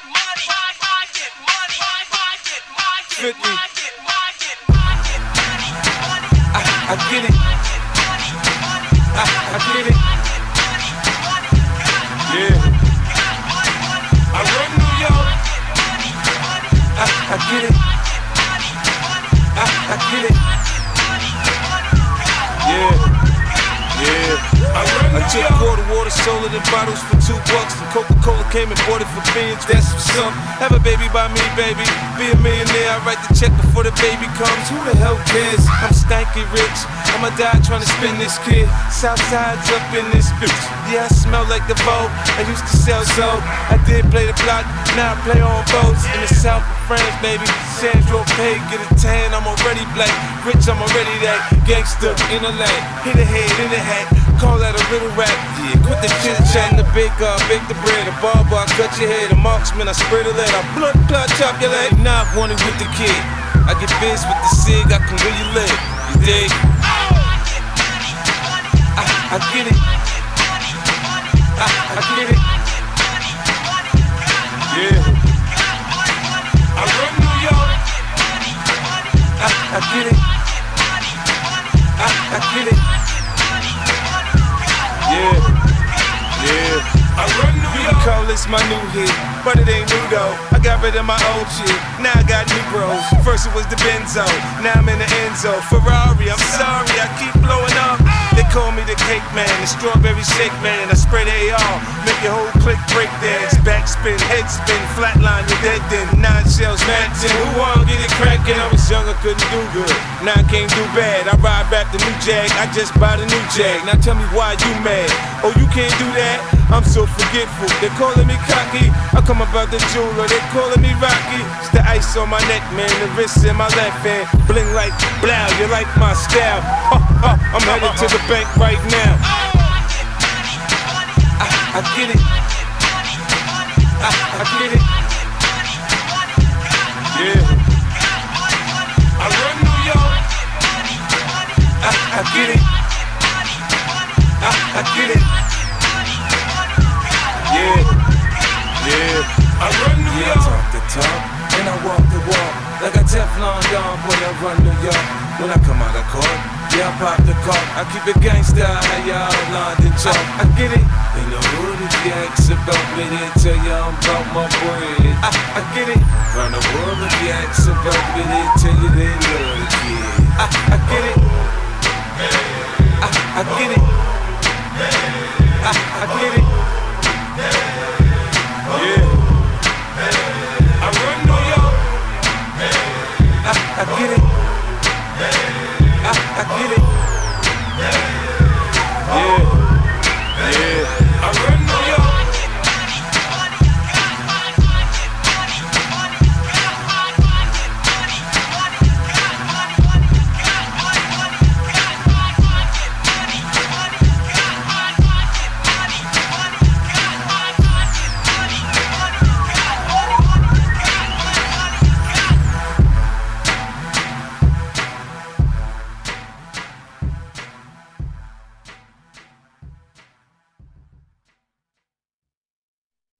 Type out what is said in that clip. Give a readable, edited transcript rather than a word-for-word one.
50. I get it. I get it. Yeah. I run New York. I get it. I get it. Yeah. I took quarter water, sold it in bottles for $2. And Coca-Cola came and bought it for beans. That's what's up. Have a baby by me, baby. Be a millionaire. I write the check before the baby comes. Who the hell cares? I'm stanky rich. I'ma die trying to spin this kid. Southside's up in this bitch. Yeah, I smell like the Vogue. I used to sell soap. I did play the block. Now I play on boats in the south of France, baby. Sandro Pay, get a tan. I'm already black. Rich, I'm already that. Gangster in the lane. Hit a head in the hat. Call that a little rap, yeah. Quit the chit chat and the bake the bread. A barber, I cut your head. A marksman, I spray the lead. I blood clot, chop your leg. Now I want it with the kid. I get biz with the cig, I can really live. You dig? I get it. I get it. Yeah. I run New York. I get it. I get it. Yeah, I run New York. You can call this my new hit, but it ain't new though. I got rid of my old shit, now I got new bros. First it was the Benzo, now I'm in the Enzo. Ferrari, I'm sorry, I keep blowing up. They call me the cake man, the strawberry shake man. I spray the AR, make your whole clique break dance. Backspin, head spin, flatline, you're dead then. 9 shells, matching. Who wanna get it crackin'? I was young, I couldn't do good. Now I can't do bad. I ride back the new Jag, I just bought a new Jag. Now tell me why you mad? Oh, you can't do that? I'm so forgetful. They calling me cocky. I come about the jeweler. They calling me Rocky. It's the ice on my neck, man. The wrist in my left hand. Bling like blow. You like my style? I'm headed to the bank right now. I get it. I get it. Yeah. I run New York. I get it. I get it. Yeah. I run New York. I talk the talk and I walk the walk. Like a Teflon Don, boy, I run New York. When I come out of court, yeah, I pop the cork. I keep it gangsta, how y'all London talk. I get it. In the hood, if you ask about me, they tell you I'm about my bread. I get it. Round the world, if you ask about me, they tell you they love the kid. I get it. I get it.